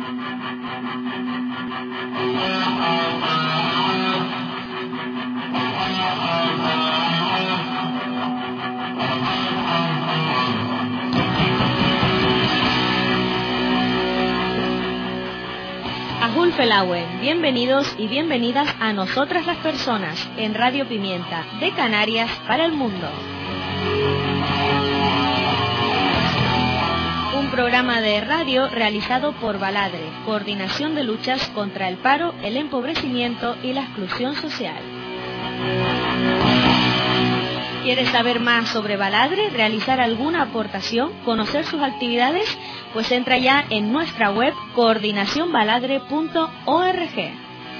Felauen, bienvenidos y bienvenidas a Nosotras las Personas en Radio Pimienta, de Canarias para el mundo. Un programa de radio realizado por Baladre, Coordinación de Luchas contra el Paro, el Empobrecimiento y la Exclusión Social. ¿Quieres saber más sobre Baladre, realizar alguna aportación, conocer sus actividades? Pues entra ya en nuestra web coordinacionbaladre.org.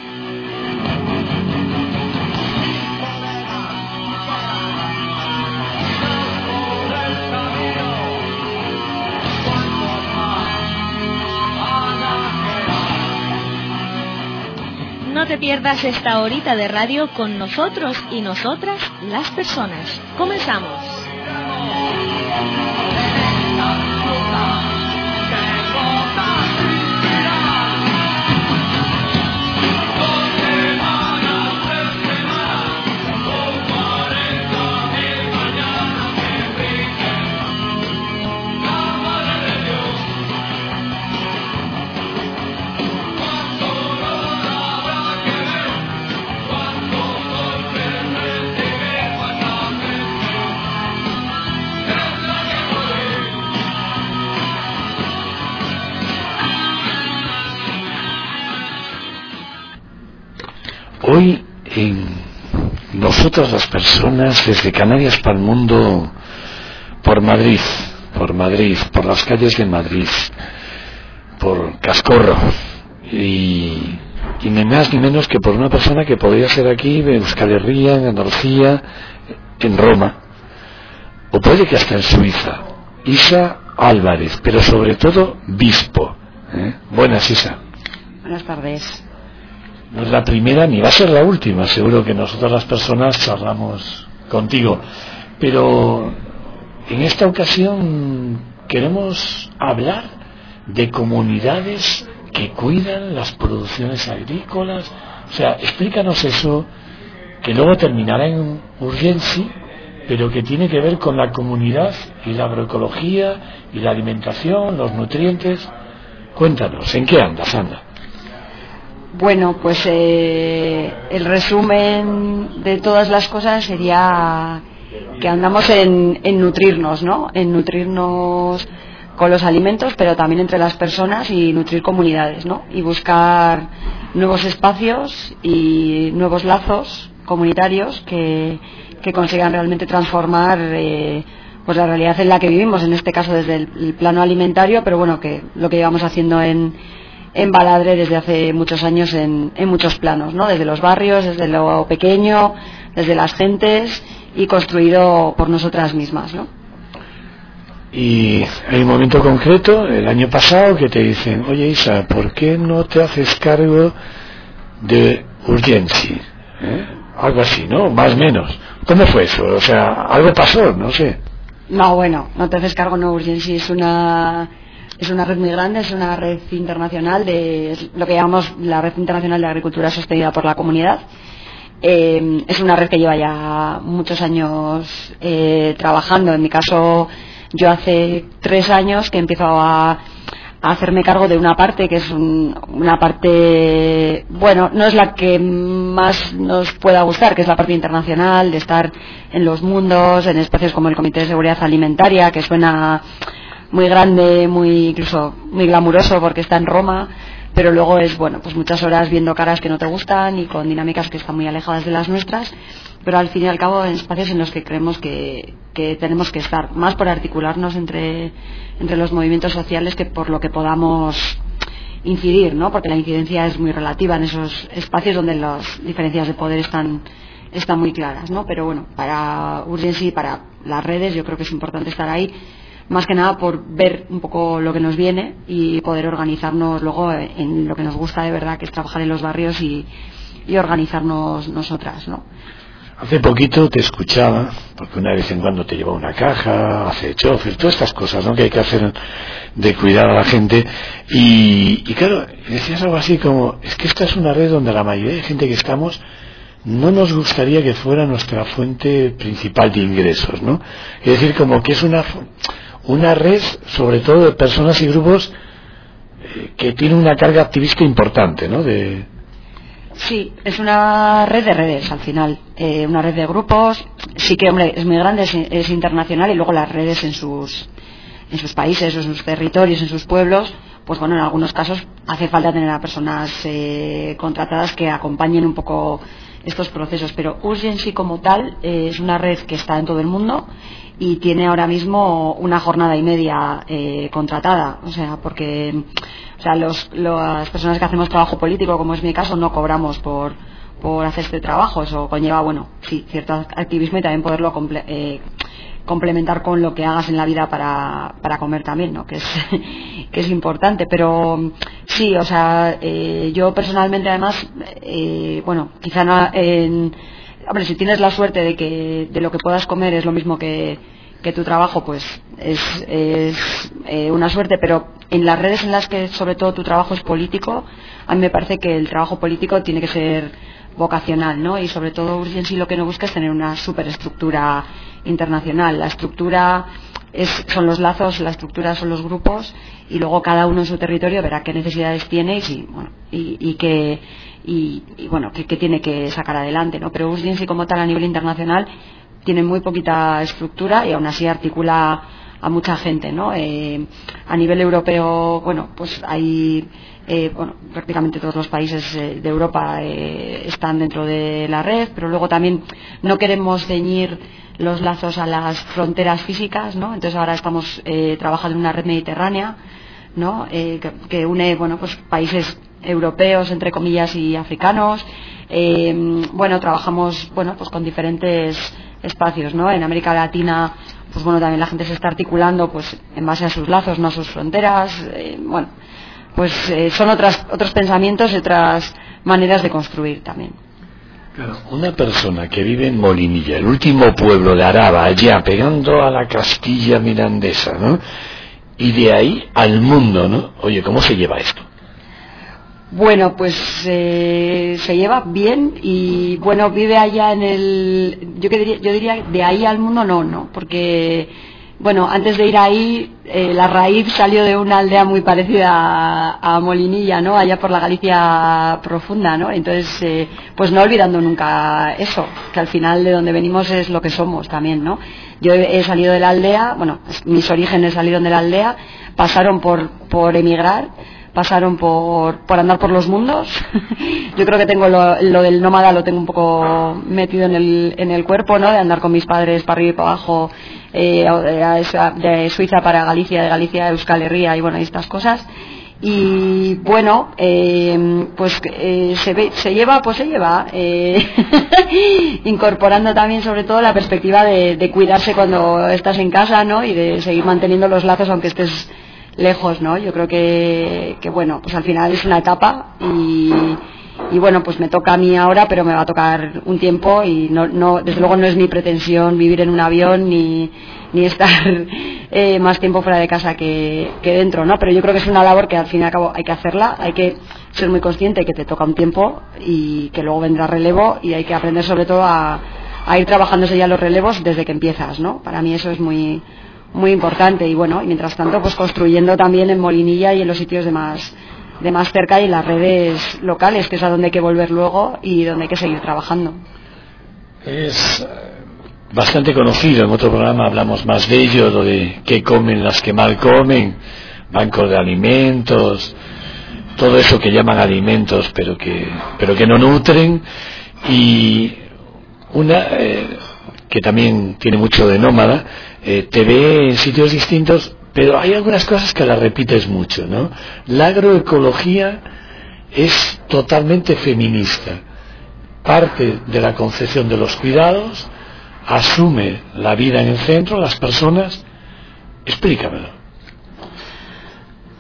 No te pierdas esta horita de radio con nosotros y nosotras, las personas. Comenzamos. Hoy en Nosotras las Personas, desde Canarias para el mundo, por Madrid, por las calles de Madrid, por Cascorro, y ni más ni menos que por una persona que podría ser aquí en Euskal Herria, en Andalucía, en Roma, o puede que hasta en Suiza, Isa Álvarez, pero sobre todo Bispo. Buenas, Isa. Buenas tardes. No es la primera ni va a ser la última, seguro que nosotras las personas charlamos contigo, pero en esta ocasión queremos hablar de comunidades que cuidan las producciones agrícolas. O sea, explícanos eso, que luego terminará en Urgenci, pero que tiene que ver con la comunidad y la agroecología y la alimentación, los nutrientes. Cuéntanos, ¿en qué andas, anda? Bueno, pues el resumen de todas las cosas sería que andamos en nutrirnos, ¿no? En nutrirnos con los alimentos, pero también entre las personas, y nutrir comunidades, ¿no? Y buscar nuevos espacios y nuevos lazos comunitarios que consigan realmente transformar pues la realidad en la que vivimos, en este caso desde el plano alimentario, pero bueno, que lo que llevamos haciendo en Baladre desde hace muchos años en muchos planos, ¿no? Desde los barrios, desde lo pequeño, desde las gentes, y construido por nosotras mismas, ¿no? Y hay un momento concreto, el año pasado, que te dicen: oye, Isa, ¿por qué no te haces cargo de Urgenci? Algo así, ¿no? Más o menos. ¿Cómo fue eso? O sea, algo pasó, no sé. No, bueno, no te haces cargo, no. Urgenci es una red muy grande, es una red internacional lo que llamamos la Red Internacional de Agricultura Sostenida por la Comunidad. Es una red que lleva ya muchos años trabajando. En mi caso, yo hace 3 años que empiezo a hacerme cargo de una parte que es una parte, bueno, no es la que más nos pueda gustar, que es la parte internacional, de estar en los mundos, en espacios como el Comité de Seguridad Alimentaria, que suena muy grande, incluso muy glamuroso porque está en Roma, pero luego es, bueno, pues muchas horas viendo caras que no te gustan y con dinámicas que están muy alejadas de las nuestras, pero al fin y al cabo en espacios en los que creemos que tenemos que estar, más por articularnos entre los movimientos sociales que por lo que podamos incidir, ¿no? Porque la incidencia es muy relativa en esos espacios donde las diferencias de poder están muy claras, ¿no? Pero bueno, para Urgenci, para las redes, yo creo que es importante estar ahí, más que nada por ver un poco lo que nos viene y poder organizarnos luego en lo que nos gusta de verdad, que es trabajar en los barrios y organizarnos nosotras, ¿no? Hace poquito te escuchaba, porque una vez en cuando te lleva una caja, hace chofer, todas estas cosas, ¿no?, que hay que hacer de cuidar a la gente, y claro, decías algo así como, es que esta es una red donde la mayoría de gente que estamos no nos gustaría que fuera nuestra fuente principal de ingresos, ¿no? Es decir, como que es una red, sobre todo de personas y grupos que tiene una carga activista importante, ¿no? Sí, es una red de redes al final, una red de grupos. Sí que, hombre, es muy grande, es internacional, y luego las redes en sus países, en sus territorios, en sus pueblos, pues bueno, en algunos casos hace falta tener a personas contratadas que acompañen un poco estos procesos, pero Urgency como tal es una red que está en todo el mundo y tiene ahora mismo una jornada y media contratada, o sea, porque las personas que hacemos trabajo político, como es mi caso, no cobramos por hacer este trabajo. Eso conlleva, bueno, sí, cierto activismo, y también poderlo complementar con lo que hagas en la vida para comer también, ¿no? que es importante. Pero sí, o sea, yo personalmente, además, bueno, quizá no, hombre, si tienes la suerte de lo que puedas comer es lo mismo que tu trabajo, pues es una suerte. Pero en las redes en las que sobre todo tu trabajo es político, a mí me parece que el trabajo político tiene que ser vocacional, ¿no? Y sobre todo Urgency lo que no busca es tener una superestructura internacional. La estructura son los lazos, la estructura son los grupos, y luego cada uno en su territorio verá qué necesidades tiene y qué tiene que sacar adelante, ¿no? Pero Urgency como tal a nivel internacional tiene muy poquita estructura y aún así articula a mucha gente, ¿no? A nivel europeo, bueno, pues hay prácticamente todos los países de Europa están dentro de la red, pero luego también no queremos ceñir los lazos a las fronteras físicas, ¿no? Entonces ahora estamos trabajando en una red mediterránea, ¿no? Que une, bueno, pues países europeos, entre comillas, y africanos. Bueno, trabajamos, bueno, pues con diferentes espacios, ¿no? En América Latina, pues bueno, también la gente se está articulando, pues en base a sus lazos, no a sus fronteras. Bueno, pues son otros pensamientos y otras maneras de construir también. Claro, una persona que vive en Molinilla, el último pueblo de Araba, allá pegando a la Castilla mirandesa, ¿no? Y de ahí al mundo, ¿no? Oye, ¿cómo se lleva esto? Bueno, pues se lleva bien, y bueno, vive allá yo diría de ahí al mundo no, porque bueno, antes de ir ahí, la raíz salió de una aldea muy parecida a Molinilla, ¿no? Allá por la Galicia profunda, ¿no? Entonces, pues no olvidando nunca eso, que al final de donde venimos es lo que somos también, ¿no? Yo he salido de la aldea, bueno, mis orígenes salieron de la aldea, pasaron por emigrar, pasaron por andar por los mundos. Yo creo que tengo lo del nómada, lo tengo un poco metido en el cuerpo, ¿no? De andar con mis padres para arriba y para abajo, de Suiza para Galicia, de Galicia a Euskal Herria, y bueno, y estas cosas. Y bueno, pues se lleva incorporando también sobre todo la perspectiva de cuidarse cuando estás en casa, ¿no? Y de seguir manteniendo los lazos aunque estés lejos, ¿no? Yo creo que bueno, pues al final es una etapa, y bueno, pues me toca a mí ahora, pero me va a tocar un tiempo, y no desde luego no es mi pretensión vivir en un avión ni estar más tiempo fuera de casa que dentro, ¿no? Pero yo creo que es una labor que al fin y al cabo hay que hacerla, hay que ser muy consciente que te toca un tiempo y que luego vendrá relevo, y hay que aprender sobre todo a ir trabajándose ya los relevos desde que empiezas, ¿no? Para mí eso es muy importante. Y bueno, y mientras tanto, pues construyendo también en Molinilla y en los sitios de más cerca, y las redes locales, que es a donde hay que volver luego y donde hay que seguir trabajando. Es bastante conocido, en otro programa hablamos más de ello, lo de qué comen las que mal comen, bancos de alimentos, todo eso que llaman alimentos pero que no nutren, y una que también tiene mucho de nómada, te ve en sitios distintos, pero hay algunas cosas que las repites mucho, ¿no? La agroecología es totalmente feminista, parte de la concepción de los cuidados, asume la vida en el centro, las personas. Explícamelo.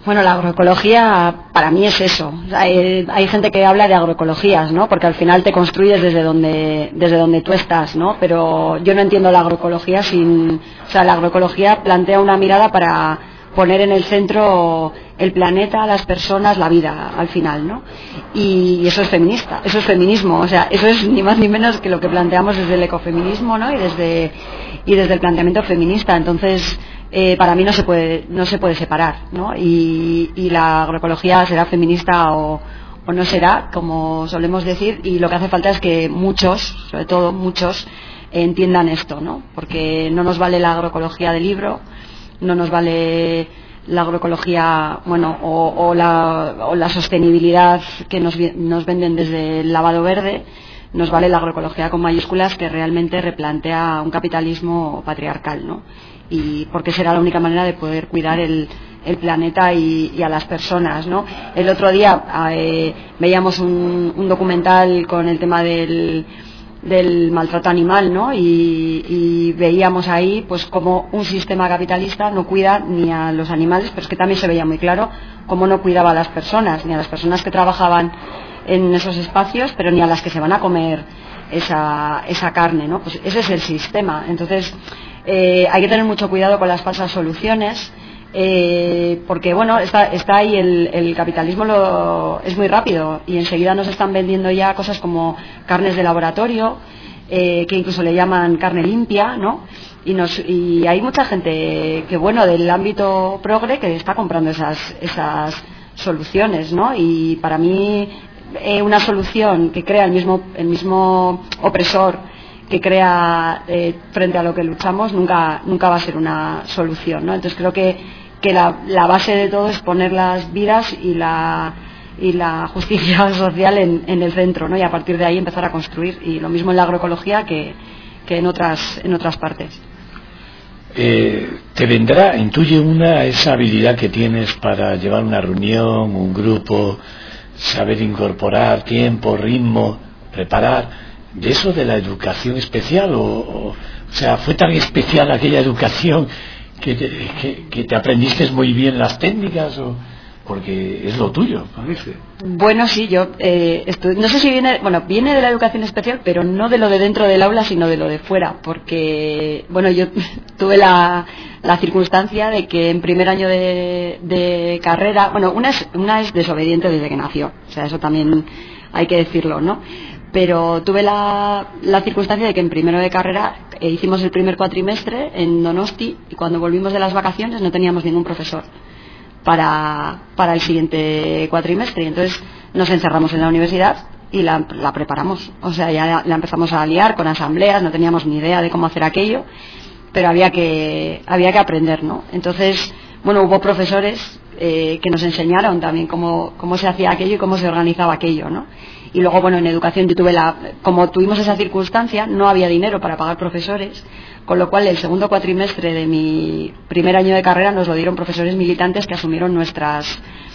Bueno, la agroecología para mí es eso. Hay gente que habla de agroecologías, ¿no? Porque al final te construyes desde donde tú estás, ¿no? Pero yo no entiendo la agroecología la agroecología plantea una mirada para poner en el centro el planeta, las personas, la vida, al final, ¿no? Y eso es feminista, eso es feminismo, o sea, eso es ni más ni menos que lo que planteamos desde el ecofeminismo, ¿no? Y desde el planteamiento feminista. Entonces, para mí no se puede separar, ¿no? Y la agroecología será feminista o no será, como solemos decir, y lo que hace falta es que muchos, sobre todo muchos, entiendan esto, ¿no? Porque no nos vale la agroecología de libro, no nos vale la agroecología, bueno, o la sostenibilidad que nos venden desde el lavado verde. Nos vale la agroecología con mayúsculas, que realmente replantea un capitalismo patriarcal, ¿no? Y porque será la única manera de poder cuidar el planeta y a las personas, ¿no? El otro día veíamos un documental con el tema del maltrato animal, ¿no? Y veíamos ahí pues como un sistema capitalista no cuida ni a los animales, pero es que también se veía muy claro cómo no cuidaba a las personas, ni a las personas que trabajaban en esos espacios, pero ni a las que se van a comer esa carne, ¿no? Pues ese es el sistema. Entonces hay que tener mucho cuidado con las falsas soluciones, porque bueno, está ahí el capitalismo es muy rápido y enseguida nos están vendiendo ya cosas como carnes de laboratorio, que incluso le llaman carne limpia, ¿no? Y hay mucha gente que bueno, del ámbito progre, que está comprando esas soluciones, ¿no? Y para mí una solución que crea el mismo opresor que crea frente a lo que luchamos nunca va a ser una solución, ¿no? Entonces creo que la base de todo es poner las vidas y la justicia social en el centro, ¿no? Y a partir de ahí empezar a construir, y lo mismo en la agroecología que en otras partes. Te vendrá, intuye esa habilidad que tienes para llevar una reunión, un grupo, saber incorporar tiempo, ritmo, preparar, de eso de la educación especial, o sea, fue tan especial aquella educación que te aprendiste muy bien las técnicas, porque es lo tuyo, parece. Bueno, sí, yo no sé si viene de la educación especial, pero no de lo de dentro del aula, sino de lo de fuera, porque bueno, yo tuve la circunstancia de que en primer año de carrera, bueno, una es desobediente desde que nació, o sea, eso también hay que decirlo, ¿no? Pero tuve la circunstancia de que en primero de carrera hicimos el primer cuatrimestre en Donosti, y cuando volvimos de las vacaciones no teníamos ningún profesor para el siguiente cuatrimestre, y entonces nos encerramos en la universidad y la preparamos, o sea, ya la empezamos a liar con asambleas, no teníamos ni idea de cómo hacer aquello, pero había que aprender, ¿no? Entonces, bueno, hubo profesores que nos enseñaron también cómo se hacía aquello y cómo se organizaba aquello, ¿no? Y luego, bueno, en educación yo como tuvimos esa circunstancia, no había dinero para pagar profesores, con lo cual el segundo cuatrimestre de mi primer año de carrera nos lo dieron profesores militantes que asumieron nuestras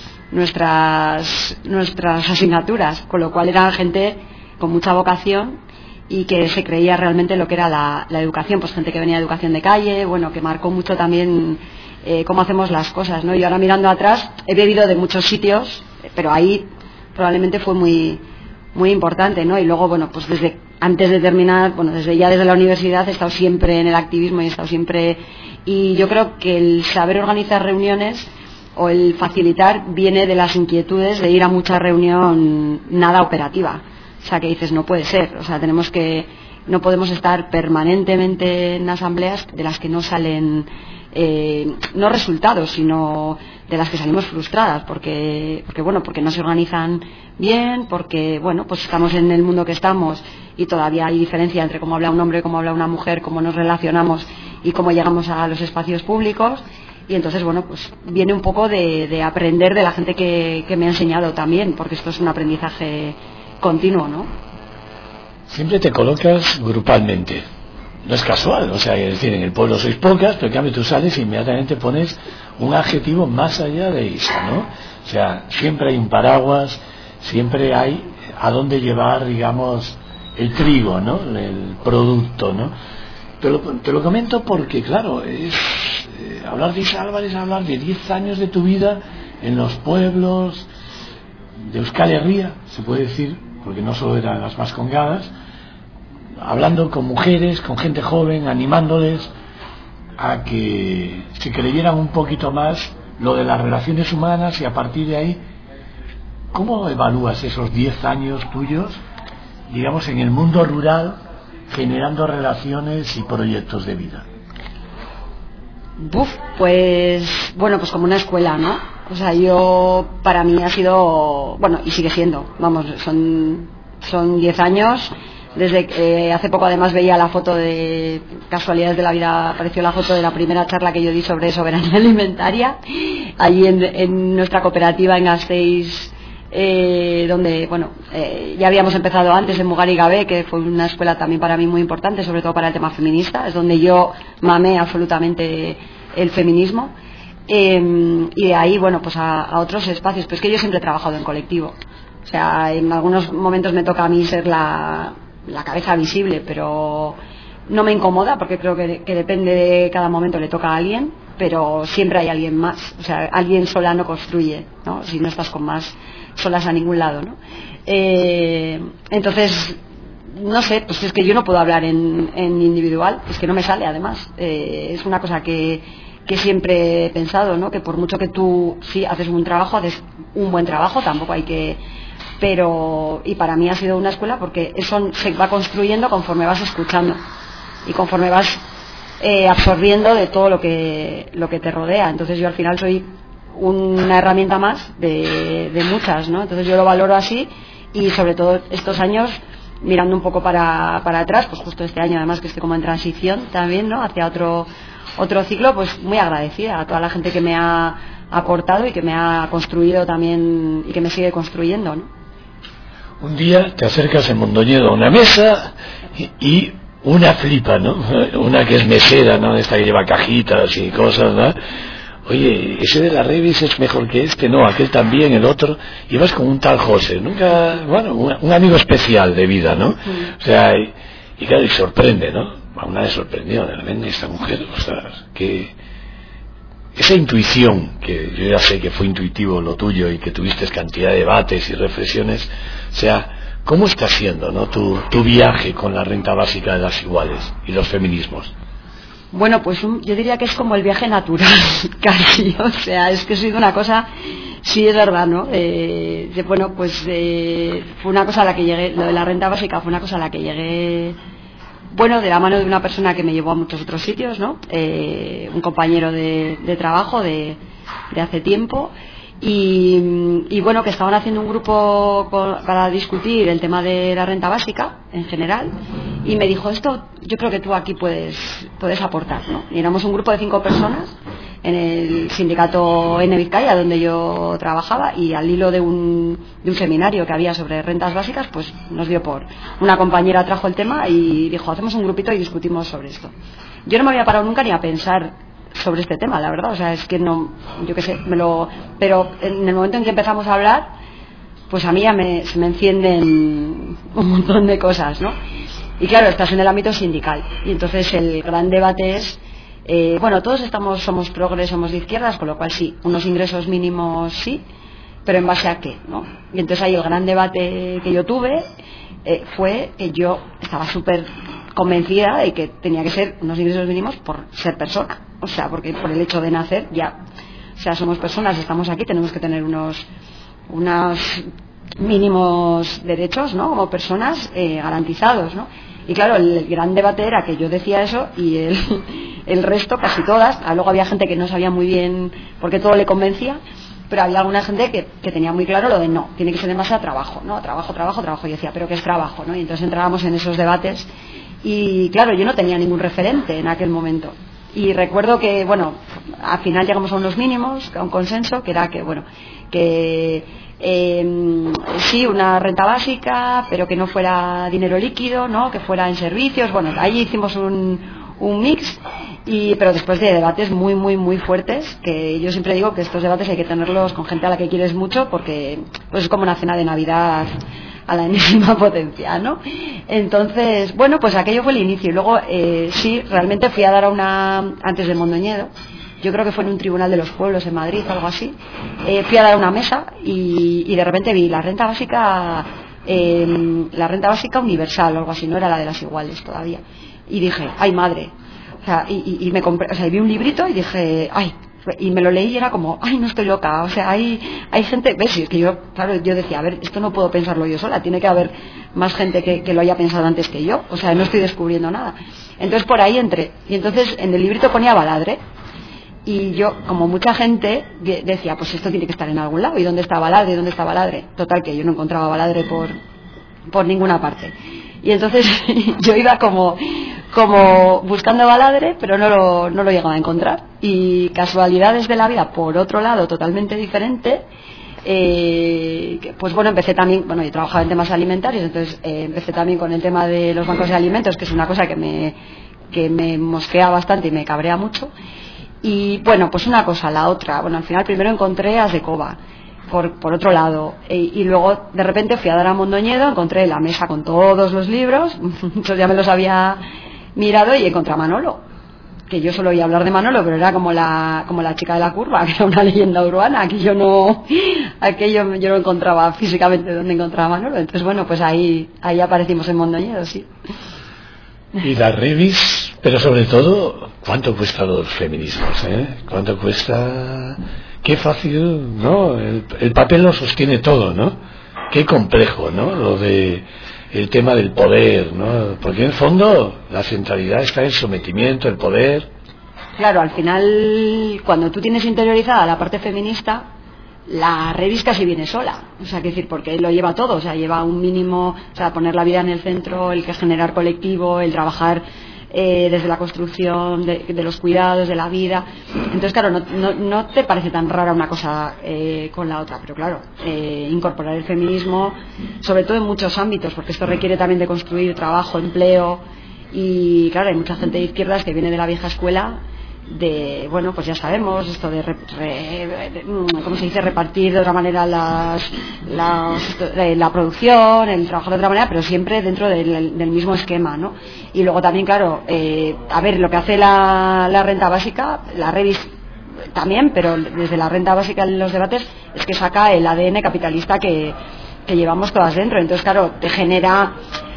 asignaturas, con lo cual eran gente con mucha vocación y que se creía realmente lo que era la educación, pues gente que venía de educación de calle, bueno, que marcó mucho también cómo hacemos las cosas, ¿no? Y ahora mirando atrás, he bebido de muchos sitios, pero ahí probablemente fue muy importante, ¿no? Y luego, bueno, pues desde antes de terminar, bueno, desde la universidad he estado siempre en el activismo y yo creo que el saber organizar reuniones o el facilitar viene de las inquietudes de ir a mucha reunión nada operativa. O sea, que dices, no puede ser, o sea, no podemos estar permanentemente en asambleas de las que no salen no resultados, sino de las que salimos frustradas, porque no se organizan bien, porque bueno, pues estamos en el mundo que estamos y todavía hay diferencia entre cómo habla un hombre, cómo habla una mujer, cómo nos relacionamos y cómo llegamos a los espacios públicos. Y entonces, bueno, pues viene un poco de aprender de la gente que me ha enseñado también, porque esto es un aprendizaje continuo, ¿no? Siempre te colocas grupalmente. No es casual, o sea, es decir, en el pueblo sois pocas, pero en cambio tú sales y inmediatamente pones un adjetivo más allá de eso, ¿no? O sea, siempre hay un paraguas, siempre hay a dónde llevar, digamos, el trigo, ¿no? El producto, ¿no? Te lo comento porque, claro, hablar de Isa Álvarez, hablar de 10 años de tu vida en los pueblos de Euskal Herria, se puede decir, porque no solo eran las Vascongadas, hablando con mujeres, con gente joven, animándoles a que se creyeran un poquito más lo de las relaciones humanas, y a partir de ahí, ¿cómo evalúas esos 10 años tuyos, digamos, en el mundo rural, generando relaciones y proyectos de vida? Pues bueno, pues como una escuela, ¿no? O sea, para mí ha sido, bueno, y sigue siendo, vamos, son 10 años. Desde que hace poco además veía la foto de casualidades de la vida, apareció la foto de la primera charla que yo di sobre soberanía alimentaria, allí en nuestra cooperativa en Gasteiz, donde, bueno, ya habíamos empezado antes en Mugar y Gabé, que fue una escuela también para mí muy importante, sobre todo para el tema feminista, es donde yo mamé absolutamente el feminismo, y de ahí, bueno, pues a otros espacios, pues que yo siempre he trabajado en colectivo. O sea, en algunos momentos me toca a mí ser la cabeza visible, pero no me incomoda, porque creo que depende de cada momento, le toca a alguien, pero siempre hay alguien más. O sea, alguien sola no construye, ¿no? Si no estás con más solas a ningún lado, ¿no? Entonces, no sé, pues es que yo no puedo hablar en individual, es que no me sale, además. Es una cosa que siempre he pensado, ¿no? Que por mucho que tú sí haces un buen trabajo, tampoco hay que... Pero, y para mí ha sido una escuela, porque eso se va construyendo conforme vas escuchando y conforme vas absorbiendo de todo lo que te rodea. Entonces yo al final soy una herramienta más de muchas, ¿no? Entonces yo lo valoro así, y sobre todo estos años, mirando un poco para atrás, pues justo este año además que estoy como en transición también, ¿no? Hacia otro ciclo, pues muy agradecida a toda la gente que me ha aportado y que me ha construido también y que me sigue construyendo, ¿no? Un día te acercas en Mondoñedo a una mesa y una flipa, ¿no? Una que es mesera, ¿no? Esta que lleva cajitas y cosas, ¿no? Oye, ese de la Revis es mejor que este, no, aquel también, el otro, y vas con un tal José, nunca, bueno, un amigo especial de vida, ¿no? O sea, y claro, y sorprende, ¿no? A una le sorprendió, realmente, esta mujer, o sea, que esa intuición, que yo ya sé que fue intuitivo lo tuyo y que tuviste cantidad de debates y reflexiones, o sea, ¿cómo está siendo, ¿no? tu viaje con la renta básica de las iguales y los feminismos? Bueno, pues yo diría que es como el viaje natural, casi. O sea, es que ha sido una cosa, sí es verdad, ¿no? Bueno, pues fue una cosa a la que llegué, lo de la renta básica fue una cosa a la que llegué, bueno, de la mano de una persona que me llevó a muchos otros sitios, ¿no? Un compañero de trabajo de hace tiempo. Y bueno, que estaban haciendo un grupo para discutir el tema de la renta básica en general, y me dijo, esto yo creo que tú aquí puedes aportar, ¿no? Y éramos un grupo de 5 personas en el sindicato N Vizcaya, donde yo trabajaba, y al hilo de un seminario que había sobre rentas básicas, pues nos dio por... Una compañera trajo el tema y dijo, hacemos un grupito y discutimos sobre esto. Yo no me había parado nunca ni a pensar sobre este tema, la verdad, o sea, es que no, yo qué sé, pero en el momento en que empezamos a hablar, pues a mí ya se me encienden un montón de cosas, ¿no? Y claro, estás en el ámbito sindical, y entonces el gran debate es, bueno, todos somos progres, somos de izquierdas, con lo cual sí, unos ingresos mínimos sí, pero ¿en base a qué, no? Y entonces ahí el gran debate que yo tuve fue que yo estaba súper convencida de que tenía que ser unos ingresos mínimos por ser persona, o sea, porque por el hecho de nacer ya, o sea, somos personas, estamos aquí, tenemos que tener unos mínimos derechos, ¿no? Como personas garantizados, ¿no? Y claro, el gran debate era que yo decía eso y el resto, casi todas, luego había gente que no sabía muy bien por qué todo le convencía, pero había alguna gente que tenía muy claro lo de no, tiene que ser en base a trabajo, ¿no? Trabajo, y decía, ¿pero qué es trabajo, no? Y entonces entrábamos en esos debates y claro, yo no tenía ningún referente en aquel momento. Y recuerdo que, bueno, al final llegamos a unos mínimos, a un consenso, que era que, bueno, que sí, una renta básica, pero que no fuera dinero líquido, ¿no? Que fuera en servicios. Bueno, ahí hicimos un mix, pero después de debates muy, muy, muy fuertes, que yo siempre digo que estos debates hay que tenerlos con gente a la que quieres mucho, porque pues es como una cena de Navidad a la enésima potencia, ¿no? Entonces, bueno, pues aquello fue el inicio. Y luego, sí, realmente fui a dar antes de Mondoñedo, yo creo que fue en un tribunal de los pueblos en Madrid, algo así. Fui a dar una mesa y de repente vi la renta básica universal o algo así, no era la de las iguales todavía. Y dije, ay madre, o sea, y me compré, o sea, vi un librito y dije, ay, y me lo leí y era como, ay, no estoy loca, o sea, hay gente, ves, es que yo decía, a ver, esto no puedo pensarlo yo sola, tiene que haber más gente que lo haya pensado antes que yo, o sea, no estoy descubriendo nada. Entonces por ahí entré, y entonces en el librito ponía Baladre, y yo, como mucha gente, decía, pues esto tiene que estar en algún lado, ¿y dónde está Baladre? ¿Dónde está Baladre? Total, que yo no encontraba Baladre por ninguna parte. Y entonces yo iba como buscando Baladre, pero no lo llegaba a encontrar. Y casualidades de la vida, por otro lado, totalmente diferente, pues bueno, empecé también, bueno, yo trabajaba en temas alimentarios, entonces empecé también con el tema de los bancos de alimentos, que es una cosa que me mosquea bastante y me cabrea mucho. Y bueno, pues una cosa, la otra, bueno, al final primero encontré a Asdekova, por otro lado, y luego de repente fui a dar a Mondoñedo, encontré la mesa con todos los libros, muchos ya me los había mirado, y encontré a Manolo, que yo solo oía hablar de Manolo, pero era como la chica de la curva, que era una leyenda urbana, que yo no encontraba físicamente donde encontraba a Manolo. Entonces bueno, pues ahí aparecimos en Mondoñedo, sí. Y la revis, pero sobre todo, ¿cuánto cuesta los feminismos? ¿Cuánto cuesta? Qué fácil, ¿no? El papel lo sostiene todo, ¿no? Qué complejo, ¿no? Lo de el tema del poder, ¿no? Porque en el fondo la centralidad está en el sometimiento, el poder. Claro, al final, cuando tú tienes interiorizada la parte feminista, la revis casi viene sola, o sea, que decir, porque lo lleva todo, o sea, lleva un mínimo, o sea, poner la vida en el centro, el que generar colectivo, el trabajar desde la construcción de los cuidados, de la vida. Entonces, claro, no te parece tan rara una cosa con la otra, pero claro, incorporar el feminismo, sobre todo en muchos ámbitos, porque esto requiere también de construir trabajo, empleo, y claro, hay mucha gente de izquierdas que viene de la vieja escuela, bueno, pues ya sabemos esto de ¿cómo se dice? Repartir de otra manera la producción, el trabajo de otra manera, pero siempre dentro del mismo esquema, ¿no? Y luego también, claro, a ver, lo que hace la renta básica, la revis también, pero desde la renta básica en los debates, es que saca el ADN capitalista que llevamos todas dentro. Entonces, claro, te genera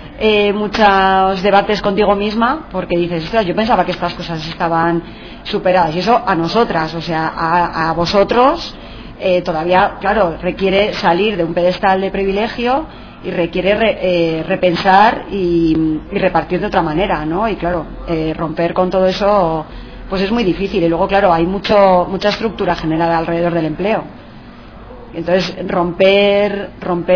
muchos debates contigo misma, porque dices, ostras, yo pensaba que estas cosas estaban superadas, y eso a nosotras, o sea, a vosotros todavía, claro, requiere salir de un pedestal de privilegio y requiere repensar y repartir de otra manera, ¿no? Y claro, romper con todo eso pues es muy difícil, y luego claro, hay mucha estructura generada alrededor del empleo. Entonces romper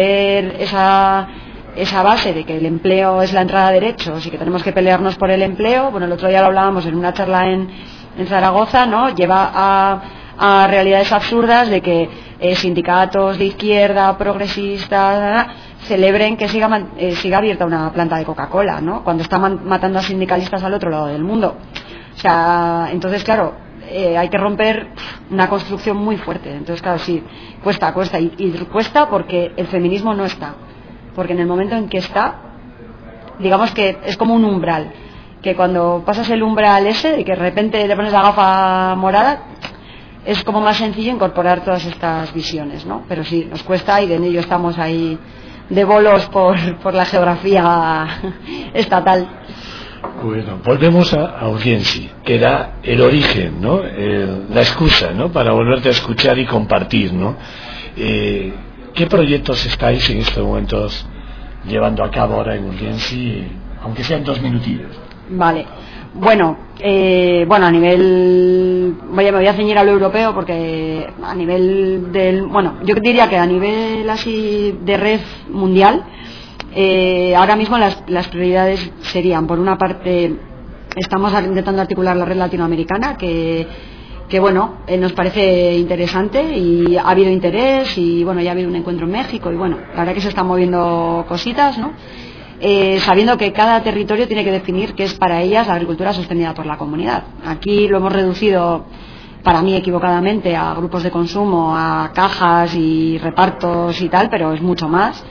esa base de que el empleo es la entrada a derechos y que tenemos que pelearnos por el empleo, bueno, el otro día lo hablábamos en una charla en Zaragoza, ¿no? Lleva a realidades absurdas de que sindicatos de izquierda, progresistas, celebren que siga abierta una planta de Coca-Cola, ¿no? Cuando está matando a sindicalistas al otro lado del mundo. O sea, entonces claro, hay que romper una construcción muy fuerte. Entonces claro, sí, cuesta y cuesta porque el feminismo no está. Porque en el momento en que está, digamos que es como un umbral, que cuando pasas el umbral ese, de que de repente te pones la gafa morada, es como más sencillo incorporar todas estas visiones, ¿no? Pero sí, nos cuesta, y de ello estamos ahí de bolos por la geografía estatal. Bueno, volvemos a Urgensi, que era el origen, ¿no? La excusa, ¿no? Para volverte a escuchar y compartir, ¿no? ¿Qué proyectos estáis en estos momentos llevando a cabo ahora en Urgensi, aunque sean 2 minutillos? Vale, bueno, a nivel, me voy a ceñir a lo europeo, porque a nivel yo diría que a nivel así de red mundial, ahora mismo las prioridades serían, por una parte, estamos intentando articular la red latinoamericana, que bueno, nos parece interesante, y ha habido interés, y bueno, ya ha habido un encuentro en México, y bueno, la verdad que se están moviendo cositas, ¿no? Sabiendo que cada territorio tiene que definir qué es para ellas la agricultura sostenida por la comunidad. Aquí lo hemos reducido, para mí equivocadamente, a grupos de consumo, a cajas y repartos y tal, pero es mucho más.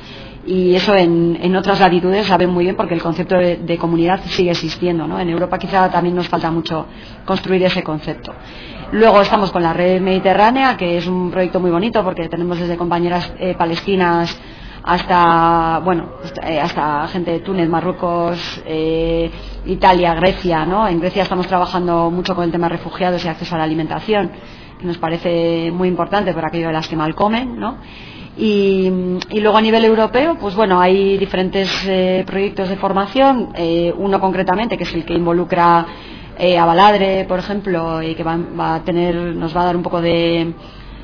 y eso en otras latitudes saben muy bien, porque el concepto de comunidad sigue existiendo, ¿no? En Europa quizá también nos falta mucho construir ese concepto. Luego estamos con la Red Mediterránea, que es un proyecto muy bonito porque tenemos desde compañeras palestinas hasta gente de Túnez, Marruecos, Italia, Grecia, ¿no? En Grecia estamos trabajando mucho con el tema de refugiados y acceso a la alimentación, que nos parece muy importante por aquello de las que mal comen, ¿no? Y luego a nivel europeo, pues bueno, hay diferentes proyectos de formación, uno concretamente que es el que involucra a Baladre, por ejemplo, y que nos va a dar un poco de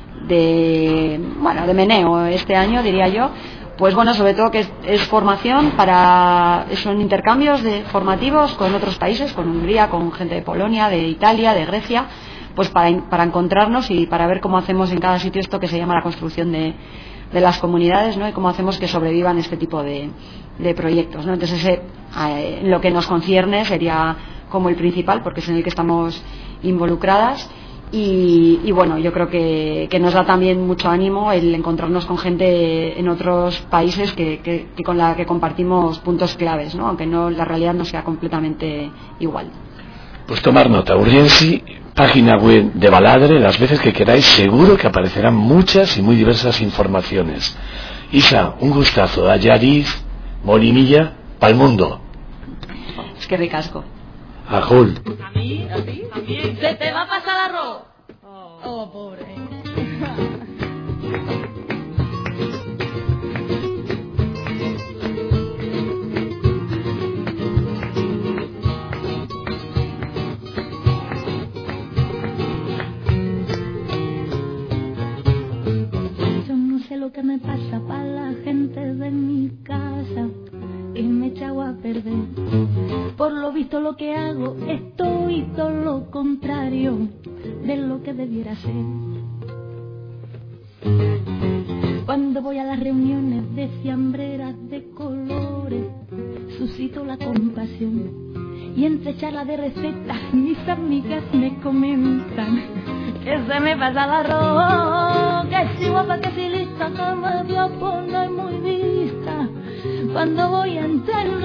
meneo este año, diría yo. Pues bueno, sobre todo que es formación son intercambios formativos con otros países, con Hungría, con gente de Polonia, de Italia, de Grecia, pues para encontrarnos y para ver cómo hacemos en cada sitio esto que se llama la construcción de las comunidades, ¿no? Y cómo hacemos que sobrevivan este tipo de proyectos, ¿no? Entonces lo que nos concierne sería como el principal, porque es en el que estamos involucradas. Y bueno, yo creo que nos da también mucho ánimo el encontrarnos con gente en otros países que con la que compartimos puntos claves, ¿no? Aunque la realidad no sea completamente igual. Pues tomar nota, Urgensi, página web de Baladre, las veces que queráis, seguro que aparecerán muchas y muy diversas informaciones. Isa, un gustazo, Allariz, Molinilla, pa'l mundo. Es que ricasco. Ajul. ¿A mí? ¿A ti? ¿A mí? ¡Se te va a pasar arroz! Oh, pobre. Yo no sé lo que me pasa para la gente de mi casa y me he echado a perder. Por lo visto lo que hago estoy todo lo contrario de lo que debiera ser. Cuando voy a las reuniones de fiambreras de colores, suscito la compasión. Y entre charlas de recetas mis amigas me comentan que se me pasa el arroz, que si guapa, que si lista, que me voy a poner muy lista cuando voy a entrar en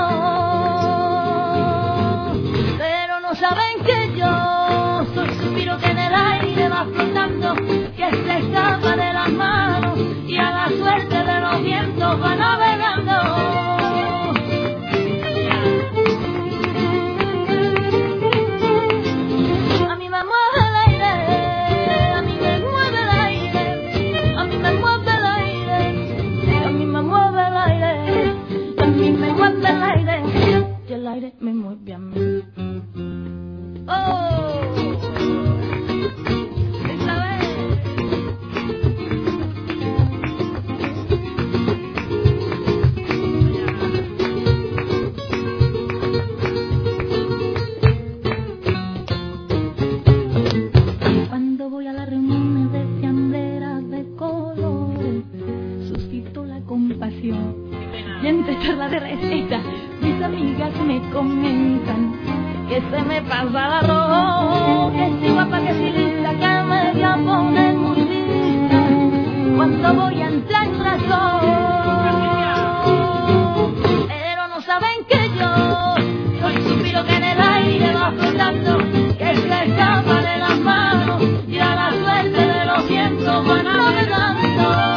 razón. Pero no saben que yo soy suspiro que en el aire va flotando, que se escapa de las manos y a la suerte de los vientos va navegando. El aire me mueve a mí. ¡Oh! ¡Esta vez! Cuando voy a las reuniones de fiambreras de colores, suscito la compasión. Y entre charlas de recetas mis amigas me comentan que se me pasa el arroz, que si guapa, que si lista, que me voy a poner muy lista cuando voy a entrar en razón. Pero no saben que yo soy suspiro que en el aire va flotando, que se escapa de las manos y a la suerte de los vientos va navegando.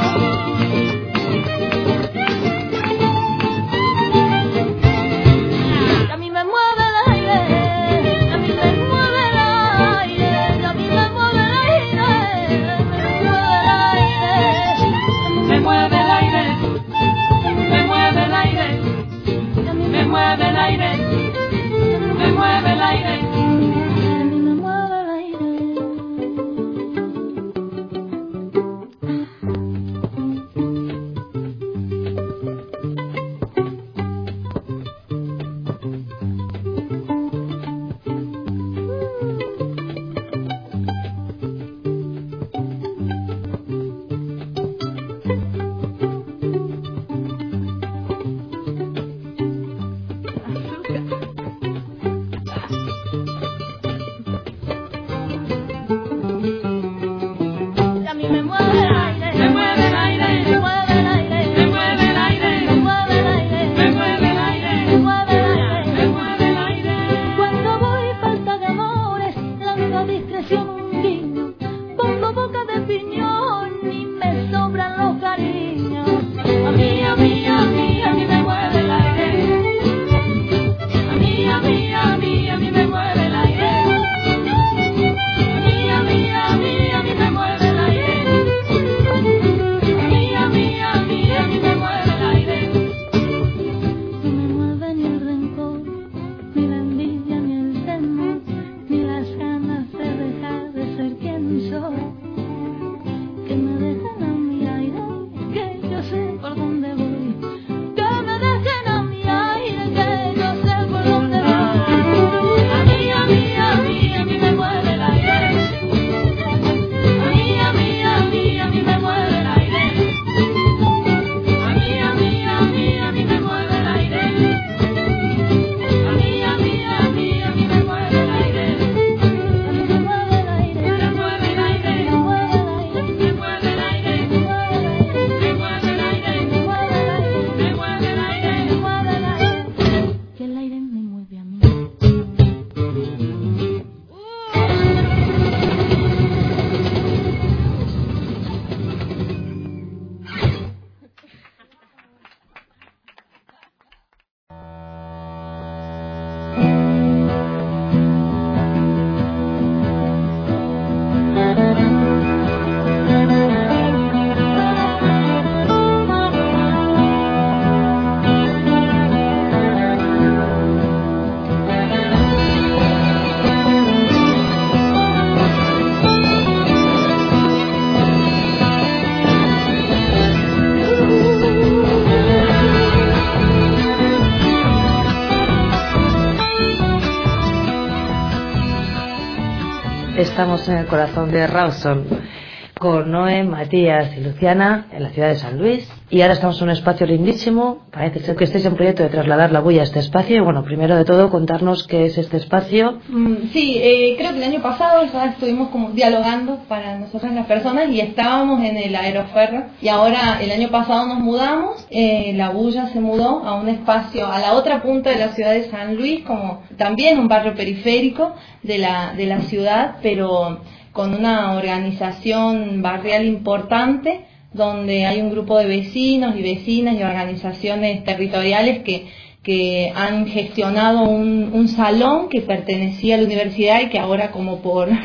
Estamos en el corazón de Rawson con Noé, Matías y Luciana en la ciudad de San Luis, y ahora estamos en un espacio lindísimo. Parece ser que estáis en proyecto de trasladar la bulla a este espacio, y bueno, primero de todo contarnos qué es este espacio. Sí, creo que el año pasado ya estuvimos como dialogando para nosotras las personas y estábamos en el aeroferro, y ahora el año pasado nos mudamos, la bulla se mudó a un espacio a la otra punta de la ciudad de San Luis, como también un barrio periférico de la ciudad, pero con una organización barrial importante, donde hay un grupo de vecinos y vecinas y organizaciones territoriales que han gestionado un salón que pertenecía a la universidad y que ahora, como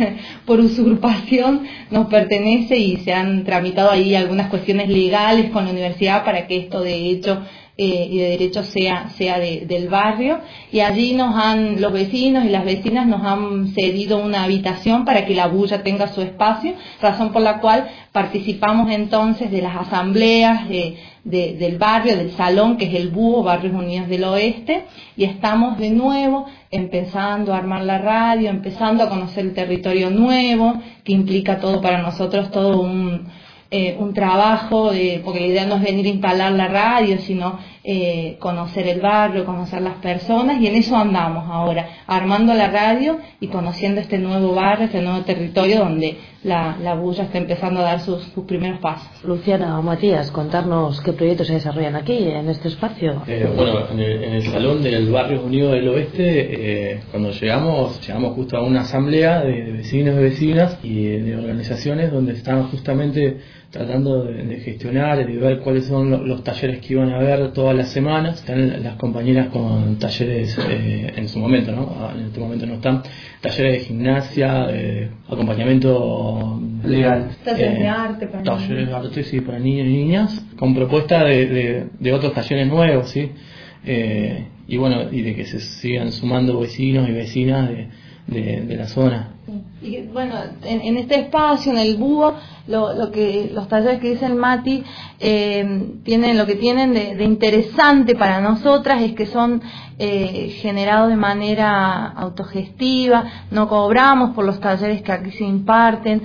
por usurpación, nos pertenece, y se han tramitado ahí algunas cuestiones legales con la universidad para que esto de hecho y de derecho sea del barrio, y allí los vecinos y las vecinas nos han cedido una habitación para que la bulla tenga su espacio, razón por la cual participamos entonces de las asambleas del barrio, del salón, que es el BUO, Barrios Unidos del Oeste, y estamos de nuevo empezando a armar la radio, empezando a conocer el territorio nuevo, que implica todo para nosotros, todo un trabajo, porque la idea no es venir a instalar la radio, sino conocer el barrio, conocer las personas, y en eso andamos ahora, armando la radio y conociendo este nuevo barrio, este nuevo territorio donde la bulla está empezando a dar sus primeros pasos. Luciana o Matías, contarnos qué proyectos se desarrollan aquí, en este espacio. Bueno, en el salón del Barrio Unido del Oeste, cuando llegamos justo a una asamblea de vecinos y vecinas y de organizaciones donde estaban justamente tratando de gestionar, de ver cuáles son los talleres que iban a haber todas las semanas. Están las compañeras con talleres en su momento, ¿no? En este momento no están. Talleres de gimnasia, acompañamiento legal. Talleres de arte para niños. Talleres de arte, sí, para niños y niñas, con propuesta de otros talleres nuevos, ¿sí? Y bueno, y de que se sigan sumando vecinos y vecinas de la zona. Y bueno, en este espacio, en el búho, los talleres que dice el Mati lo que tienen de interesante para nosotras es que son generados de manera autogestiva, no cobramos por los talleres que aquí se imparten,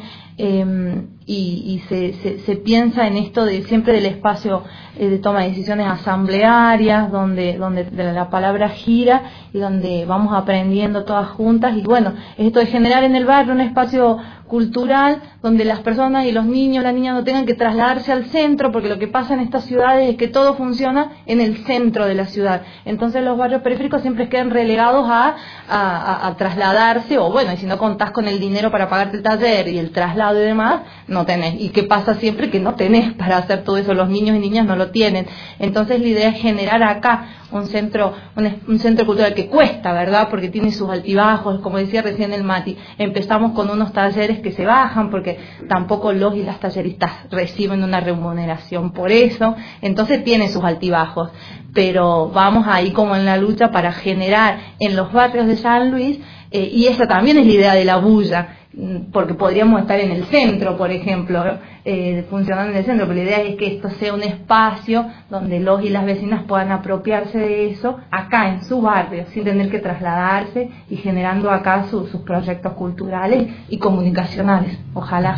y se piensa en esto de siempre del espacio de toma de decisiones asamblearias, donde la palabra gira y donde vamos aprendiendo todas juntas. Y bueno, esto de generar en el barrio un espacio cultural donde las personas y los niños, las niñas no tengan que trasladarse al centro, porque lo que pasa en estas ciudades es que todo funciona en el centro de la ciudad. Entonces los barrios periféricos siempre quedan relegados a trasladarse, o bueno, y si no contás con el dinero para pagarte el taller y el traslado y demás, no tenés. ¿Y qué pasa siempre? Que no tenés para hacer todo eso, los niños y niñas no lo tienen. Entonces la idea es generar acá un centro cultural que cuesta, ¿verdad? Porque tiene sus altibajos, como decía recién el Mati. Empezamos con unos talleres que se bajan, porque tampoco los y las talleristas reciben una remuneración por eso, entonces tiene sus altibajos, pero vamos ahí como en la lucha para generar en los barrios de San Luis, y esa también es la idea de la bulla, porque podríamos estar en el centro, por ejemplo, funcionando en el centro, pero la idea es que esto sea un espacio donde los y las vecinas puedan apropiarse de eso acá en su barrio, sin tener que trasladarse, y generando acá sus proyectos culturales y comunicacionales. Ojalá.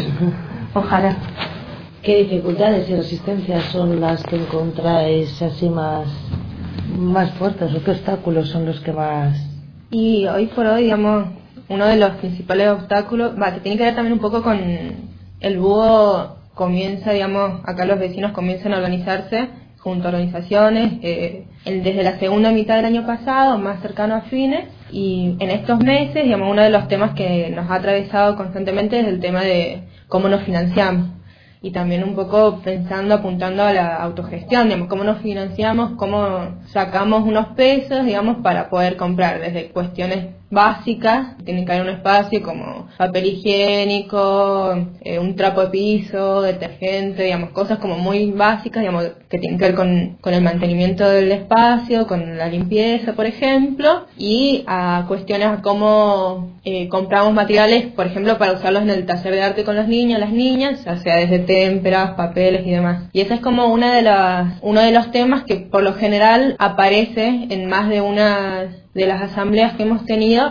¿Qué dificultades y resistencias son las que encontráis así más fuertes, o qué obstáculos son los que más? Y hoy por hoy, digamos, uno de los principales obstáculos, que tiene que ver también un poco con el búho, comienza, digamos, acá los vecinos comienzan a organizarse junto a organizaciones, desde la segunda mitad del año pasado, más cercano a fines, y en estos meses, digamos, uno de los temas que nos ha atravesado constantemente es el tema de cómo nos financiamos. Y también un poco apuntando a la autogestión, digamos, cómo nos financiamos, cómo sacamos unos pesos, digamos, para poder comprar, desde cuestiones básicas, tiene que haber un espacio como papel higiénico, un trapo de piso, detergente, digamos, cosas como muy básicas, digamos, que tienen que ver con el mantenimiento del espacio, con la limpieza, por ejemplo, y a cuestiones como compramos materiales, por ejemplo, para usarlos en el taller de arte con los niños, las niñas, o sea, desde témperas, papeles y demás. Y ese es como uno de los temas que por lo general aparece en más de una de las asambleas que hemos tenido,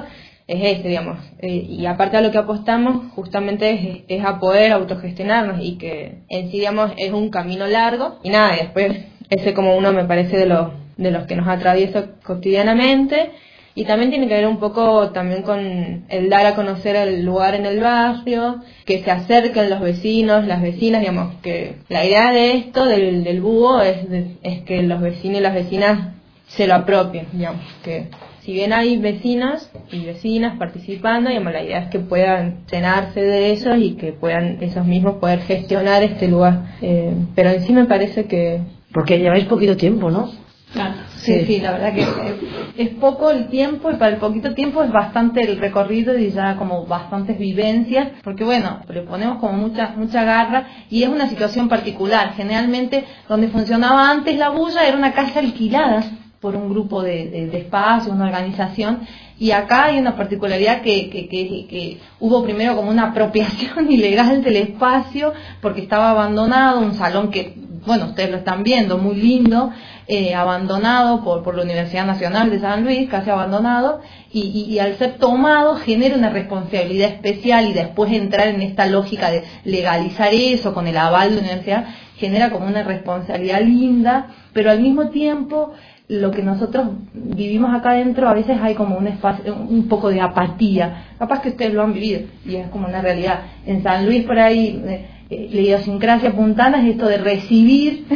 es ese, digamos. Y aparte a lo que apostamos justamente es a poder autogestionarnos y que en sí, digamos, es un camino largo. Y nada, y después ese como uno me parece de los que nos atraviesa cotidianamente. Y también tiene que ver un poco también con el dar a conocer el lugar en el barrio, que se acerquen los vecinos, las vecinas, digamos, que la idea de esto, del búho, es que los vecinos y las vecinas se lo apropien, digamos, que si bien hay vecinos y vecinas participando, digamos, la idea es que puedan llenarse de eso y que puedan esos mismos poder gestionar este lugar. Pero en sí me parece que... Porque lleváis poquito tiempo, ¿no? Claro, sí, la verdad que es poco el tiempo y para el poquito tiempo es bastante el recorrido y ya como bastantes vivencias, porque bueno, le ponemos como mucha garra y es una situación particular. Generalmente donde funcionaba antes la bulla era una casa alquilada por un grupo de espacio, una organización, y acá hay una particularidad que hubo primero como una apropiación ilegal del espacio porque estaba abandonado, un salón que, bueno, ustedes lo están viendo, muy lindo, abandonado por la Universidad Nacional de San Luis, casi abandonado, y al ser tomado genera una responsabilidad especial y después entrar en esta lógica de legalizar eso con el aval de la universidad, genera como una responsabilidad linda, pero al mismo tiempo lo que nosotros vivimos acá adentro a veces hay como un espacio, un poco de apatía, capaz que ustedes lo han vivido y es como una realidad. En San Luis por ahí la idiosincrasia puntana es esto de recibir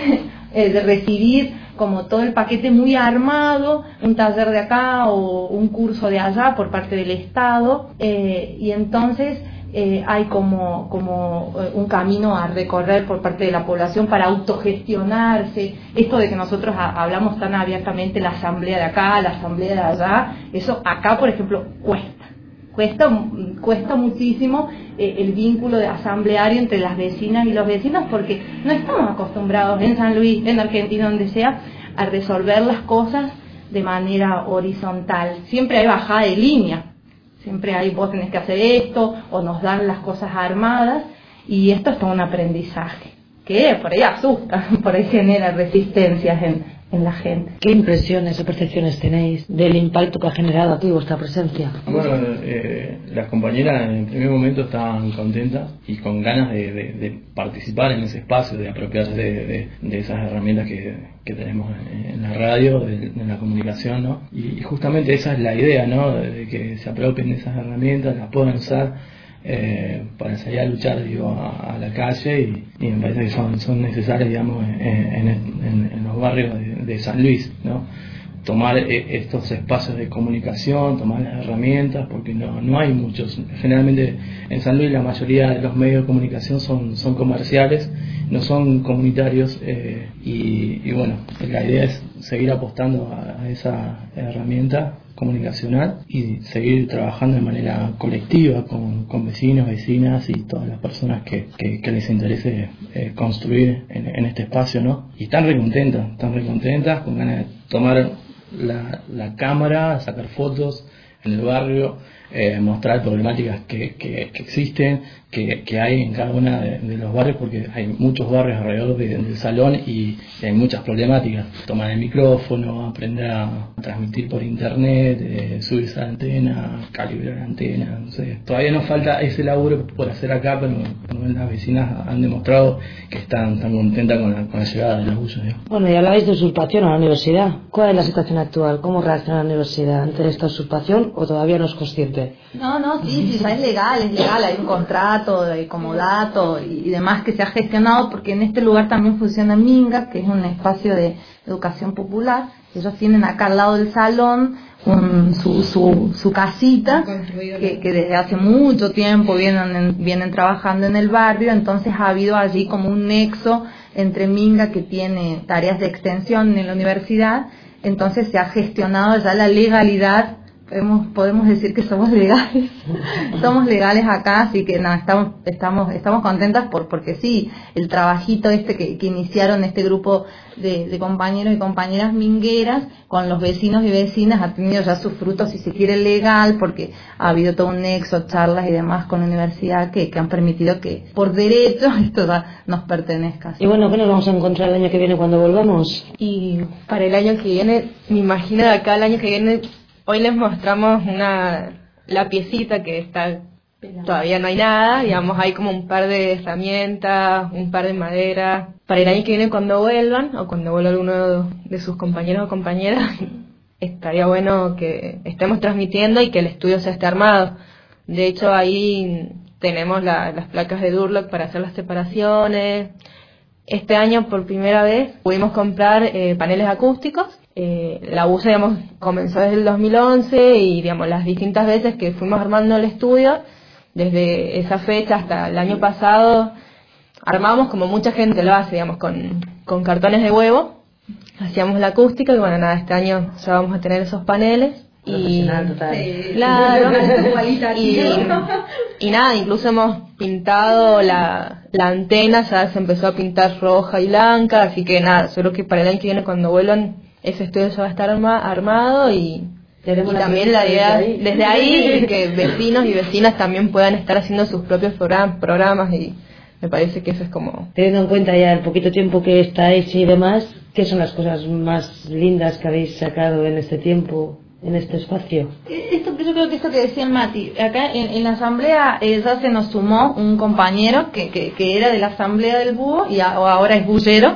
como todo el paquete muy armado, un taller de acá o un curso de allá por parte del Estado, y entonces hay como un camino a recorrer por parte de la población para autogestionarse. Esto de que nosotros hablamos tan abiertamente, la asamblea de acá, la asamblea de allá, eso acá, por ejemplo, cuesta muchísimo el vínculo de asambleario entre las vecinas y los vecinos, porque no estamos acostumbrados en San Luis, en Argentina, donde sea, a resolver las cosas de manera horizontal. Siempre hay bajada de línea. Siempre hay, vos tenés que hacer esto, o nos dan las cosas armadas, y esto es todo un aprendizaje, que por ahí asusta, por ahí genera resistencias en la gente. ¿Qué impresiones o percepciones tenéis del impacto que ha generado aquí vuestra presencia? Bueno, las compañeras en el primer momento estaban contentas y con ganas de participar en ese espacio, de apropiarse de esas herramientas que tenemos en la radio, de la comunicación, ¿no? Y justamente esa es la idea, ¿no? De que se apropien de esas herramientas, las puedan usar para salir a luchar, digo, a la calle, y me parece que son necesarias, digamos, en los barrios de San Luis, ¿no? Tomar estos espacios de comunicación, tomar las herramientas, porque no hay muchos. Generalmente en San Luis la mayoría de los medios de comunicación son comerciales, no son comunitarios, y bueno, la idea es seguir apostando a esa herramienta comunicacional y seguir trabajando de manera colectiva con vecinos, vecinas y todas las personas que les interese construir en este espacio, ¿no? Y están recontentas, con ganas de tomar la cámara, sacar fotos en el barrio, mostrar problemáticas que existen, que hay en cada uno de los barrios, porque hay muchos barrios alrededor del salón y hay muchas problemáticas. Tomar el micrófono, aprender a transmitir por internet, subirse a la antena, calibrar la antena, no sé. Todavía nos falta ese laburo por hacer acá, pero las vecinas han demostrado que están tan contentas con la llegada de los buzos, ¿no? Bueno, y hablabais de usurpación a la universidad. ¿Cuál es la situación actual? ¿Cómo reacciona la universidad ante esta usurpación o todavía no es consciente? No, sí, es legal, hay un contrato de comodato y demás que se ha gestionado, porque en este lugar también funciona Minga, que es un espacio de educación popular. Ellos tienen acá al lado del salón su casita, que desde hace mucho tiempo vienen trabajando en el barrio, entonces ha habido allí como un nexo entre Minga, que tiene tareas de extensión en la universidad, entonces se ha gestionado ya la legalidad. Podemos decir que somos legales acá, así que nada, estamos contentas porque sí, el trabajito que iniciaron este grupo de compañeros y compañeras mingueras con los vecinos y vecinas ha tenido ya sus frutos, si se quiere, legal, porque ha habido todo un nexo, charlas y demás con la universidad que han permitido que por derecho esto ya nos pertenezca. Y bueno, ¿qué nos vamos a encontrar el año que viene cuando volvamos? Y para el año que viene, me imagino de acá el año que viene. Hoy les mostramos la piecita que está, todavía no hay nada, digamos, hay como un par de herramientas, un par de madera. Para el año que viene cuando vuelvan, o cuando vuelva alguno de sus compañeros o compañeras, estaría bueno que estemos transmitiendo y que el estudio ya esté armado. De hecho, ahí tenemos las placas de Durlock para hacer las separaciones. Este año, por primera vez, pudimos comprar paneles acústicos. La bulla, digamos, comenzó desde el 2011 y, digamos, las distintas veces que fuimos armando el estudio, desde esa fecha hasta el año pasado, armamos como mucha gente lo hace, digamos, con cartones de huevo. Hacíamos la acústica y, bueno, nada, este año ya vamos a tener esos paneles. Y claro, y nada, incluso hemos pintado la antena, ya se empezó a pintar roja y blanca, así que nada, yo creo que para el año que viene cuando vuelvan ese estudio ya va a estar armado y también la idea desde ahí que vecinos y vecinas también puedan estar haciendo sus propios programas, y me parece que eso es como... Teniendo en cuenta ya el poquito tiempo que estáis y demás, ¿qué son las cosas más lindas que habéis sacado en este tiempo, en este espacio? Yo creo que esto que decía Mati, acá en la asamblea ya se nos sumó un compañero que era de la asamblea del búho y ahora es bullero,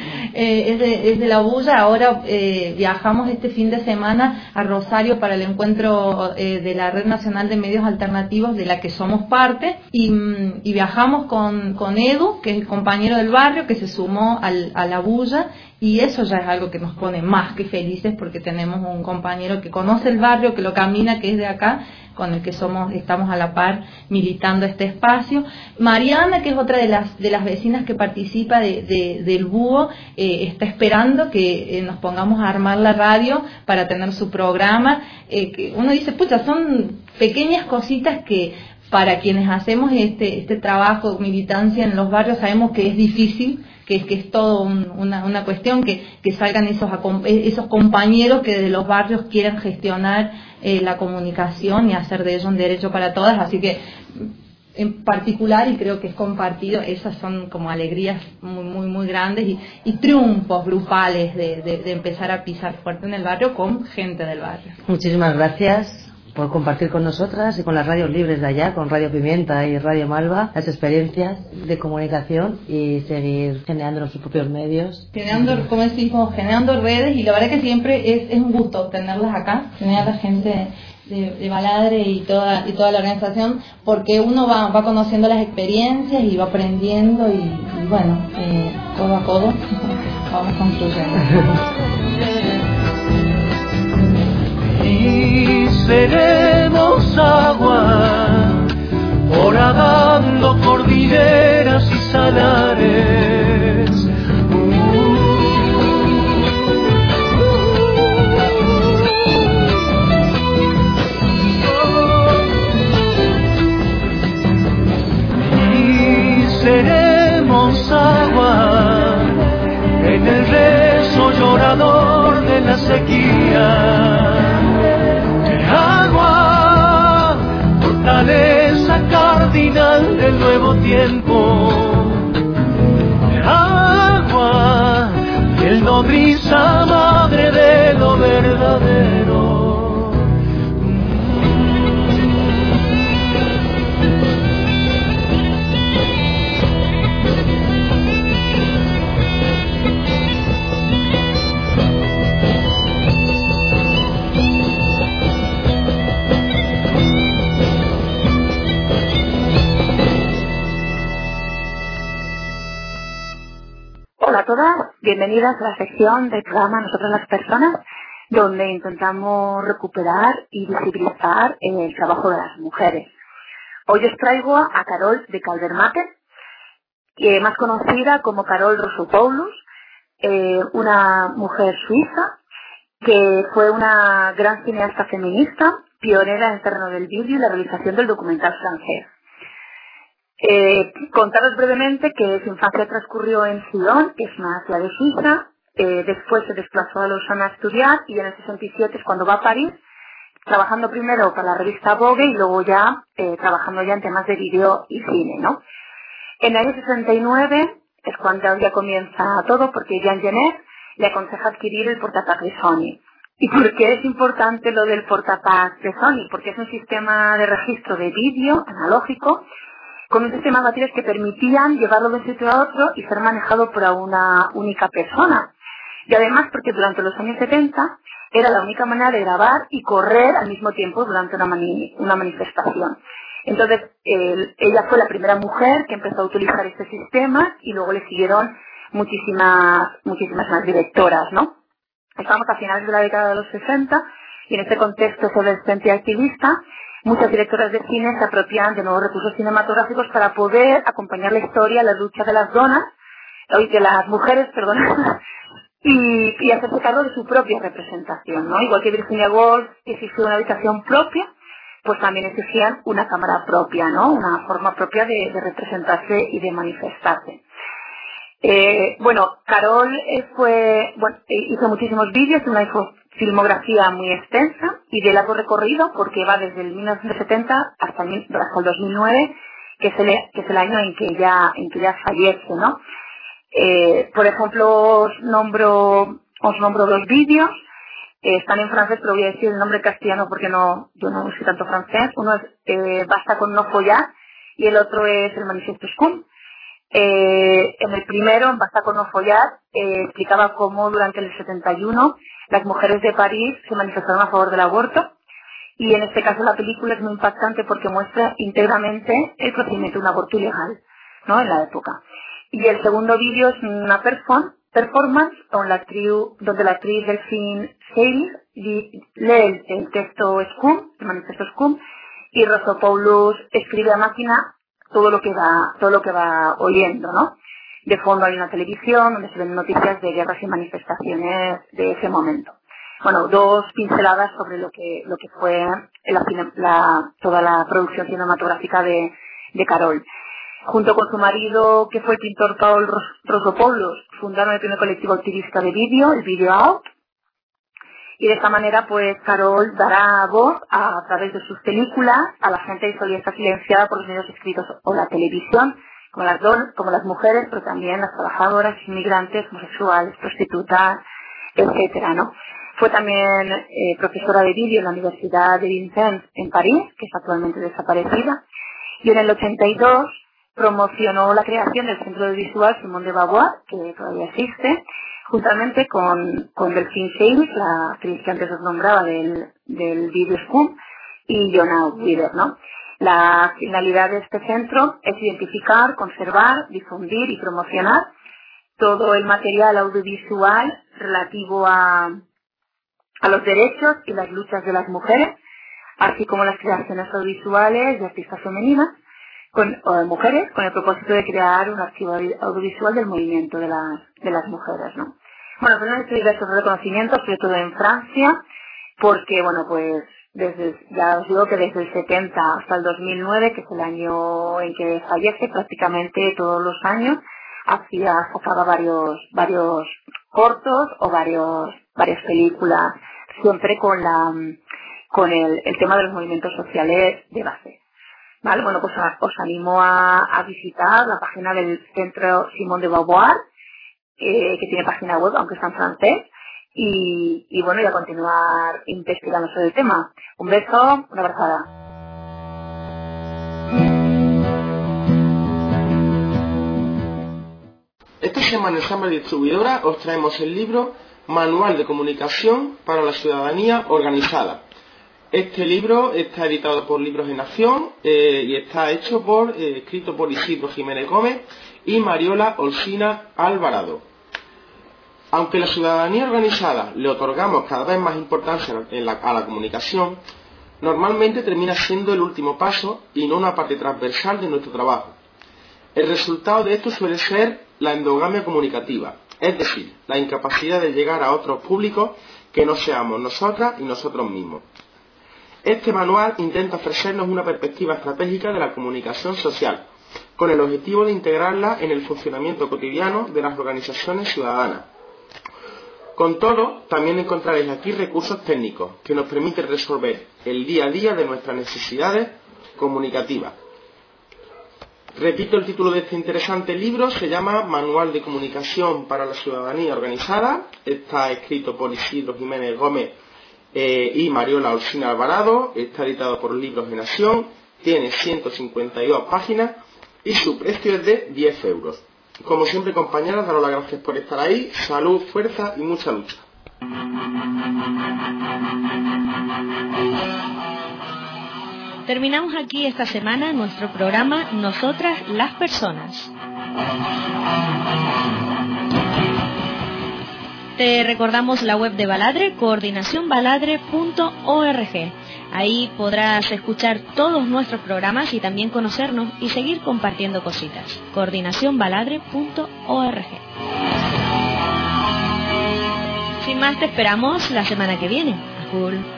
es de la bulla. Ahora viajamos este fin de semana a Rosario para el encuentro de la Red Nacional de Medios Alternativos, de la que somos parte, y viajamos con Edu, que es el compañero del barrio, que se sumó a la bulla. Y eso ya es algo que nos pone más que felices, porque tenemos un compañero que conoce el barrio, que lo camina, que es de acá, con el que estamos a la par militando este espacio. Mariana, que es otra de las vecinas que participa del búho, está esperando que nos pongamos a armar la radio para tener su programa. Que uno dice, pucha, son pequeñas cositas que para quienes hacemos este trabajo, militancia en los barrios, sabemos que es difícil, que es todo una cuestión, que salgan esos compañeros que de los barrios quieren gestionar la comunicación y hacer de ello un derecho para todas. Así que en particular, y creo que es compartido, esas son como alegrías muy muy muy grandes y triunfos grupales de empezar a pisar fuerte en el barrio con gente del barrio. Muchísimas gracias por compartir con nosotras y con las radios libres de allá, con Radio Pimienta y Radio Malva, las experiencias de comunicación y seguir generando nuestros propios medios. Como decimos, generando redes, y la verdad que siempre es un gusto tenerlas acá, tener a la gente de Baladre y toda la organización, porque uno va conociendo las experiencias y va aprendiendo y bueno, codo a codo vamos construyendo. Y seremos agua, horadando cordilleras y salares. Y seremos agua en el rezo llorador de la sequía. Agua, fortaleza cardinal del nuevo tiempo. Agua, fiel nodriza madre de lo verdadero. Hola a todas, bienvenidas a la sección del programa Nosotras las Personas, donde intentamos recuperar y visibilizar el trabajo de las mujeres. Hoy os traigo a Carol de Caldermate, más conocida como Carol Rosopoulos, una mujer suiza que fue una gran cineasta feminista, pionera en el terreno del vídeo y la realización del documental francés. Contaros brevemente que su infancia transcurrió en Sion, que es una ciudad de Suiza. Después se desplazó a Lausana a estudiar y en el 67 es cuando va a París, trabajando primero para la revista Vogue y luego ya trabajando ya en temas de vídeo y cine, ¿no? En el año 69 es cuando ya comienza todo, porque Jean Genet le aconseja adquirir el portátil de Sony. ¿Y por qué es importante lo del portapack de Sony? Porque es un sistema de registro de vídeo analógico con un sistema de baterías que permitían llevarlo de un sitio a otro y ser manejado por una única persona. Y además porque durante los años 70 era la única manera de grabar y correr al mismo tiempo durante una manifestación. Entonces, ella fue la primera mujer que empezó a utilizar este sistema y luego le siguieron muchísimas más directoras, ¿no? Estamos a finales de la década de los 60 y en este contexto adolescente y activista, muchas directoras de cine se apropian de nuevos recursos cinematográficos para poder acompañar la historia, la lucha de las mujeres, y hacerse cargo de su propia representación, ¿no? Igual que Virginia Woolf exigió una habitación propia, pues también exigían una cámara propia, ¿no? Una forma propia de representarse y de manifestarse. Carol hizo muchísimos vídeos, una filmografía muy extensa y de largo recorrido porque va desde el 1970 hasta el 2009, que es el año en que ella fallece, ¿no? Por ejemplo, os nombro dos vídeos, están en francés, pero voy a decir el nombre castellano porque yo no sé tanto francés. Uno es Basta con no follar y el otro es el Manifiesto Scum. En el primero, en Basta con no follar, explicaba cómo durante el 71 las mujeres de París se manifestaron a favor del aborto, y en este caso la película es muy impactante porque muestra íntegramente el procedimiento de un aborto ilegal, ¿no? En la época. Y el segundo vídeo es una performance donde la actriz Delphine Seyrig lee el texto Scum, el manifiesto Scum, y Rosopoulos escribe a máquina todo lo que va oyendo, ¿no? De fondo hay una televisión donde se ven noticias de guerras y manifestaciones de ese momento. Bueno, dos pinceladas sobre lo que fue toda la producción cinematográfica de Carol. Junto con su marido, que fue el pintor Paul Rosopoulos, fundaron el primer colectivo activista de vídeo, el Video Out. Y de esta manera, pues, Carol dará voz a través de sus películas a la gente que solía estar silenciada por los medios escritos o la televisión, como las mujeres, pero también las trabajadoras, inmigrantes, homosexuales, prostitutas, etcétera, ¿no? Fue también profesora de vídeo en la Universidad de Vincennes en París, que es actualmente desaparecida. Y en el 82 promocionó la creación del Centro Audiovisual Simone de Beauvoir, que todavía existe, juntamente con Delphine Seyrig, la actriz que antes os nombraba del Video Scum, y Jonah Wheeler, ¿no? La finalidad de este centro es identificar, conservar, difundir y promocionar todo el material audiovisual relativo a los derechos y las luchas de las mujeres, así como las creaciones audiovisuales de artistas femeninas, mujeres, con el propósito de crear un archivo audiovisual del movimiento de las mujeres, ¿no? Bueno, pues no he diversos reconocimientos, sobre todo en Francia, porque, bueno, pues, ya os digo que desde el 70 hasta el 2009, que es el año en que fallece, prácticamente todos los años, sacaba varios cortos o varias películas, siempre con el tema de los movimientos sociales de base. Vale, bueno, pues os animo a visitar la página del Centro Simone de Beauvoir, que tiene página web, aunque está en francés, y bueno, y a continuar investigando sobre el tema. Un beso, una abrazada. Esta semana en Samba Distribuidora os traemos el libro Manual de Comunicación para la Ciudadanía Organizada. Este libro está editado por Libros en Acción y está escrito por Isidro Jiménez Gómez y Mariola Olsina Alvarado. Aunque la ciudadanía organizada le otorgamos cada vez más importancia a la comunicación, normalmente termina siendo el último paso y no una parte transversal de nuestro trabajo. El resultado de esto suele ser la endogamia comunicativa, es decir, la incapacidad de llegar a otros públicos que no seamos nosotras y nosotros mismos. Este manual intenta ofrecernos una perspectiva estratégica de la comunicación social, con el objetivo de integrarla en el funcionamiento cotidiano de las organizaciones ciudadanas. Con todo, también encontraréis aquí recursos técnicos que nos permiten resolver el día a día de nuestras necesidades comunicativas. Repito, el título de este interesante libro se llama Manual de Comunicación para la Ciudadanía Organizada. Está escrito por Isidro Jiménez Gómez y Mariola Olsina Alvarado. Está editado por Libros en Acción, tiene 152 páginas y su precio es de 10 euros. Como siempre, compañeras, daros las gracias por estar ahí. Salud, fuerza y mucha lucha. Terminamos aquí esta semana nuestro programa Nosotras las Personas. Te recordamos la web de Baladre, coordinacionbaladre.org. Ahí podrás escuchar todos nuestros programas y también conocernos y seguir compartiendo cositas. coordinacionbaladre.org. Sin más, te esperamos la semana que viene. Ajul.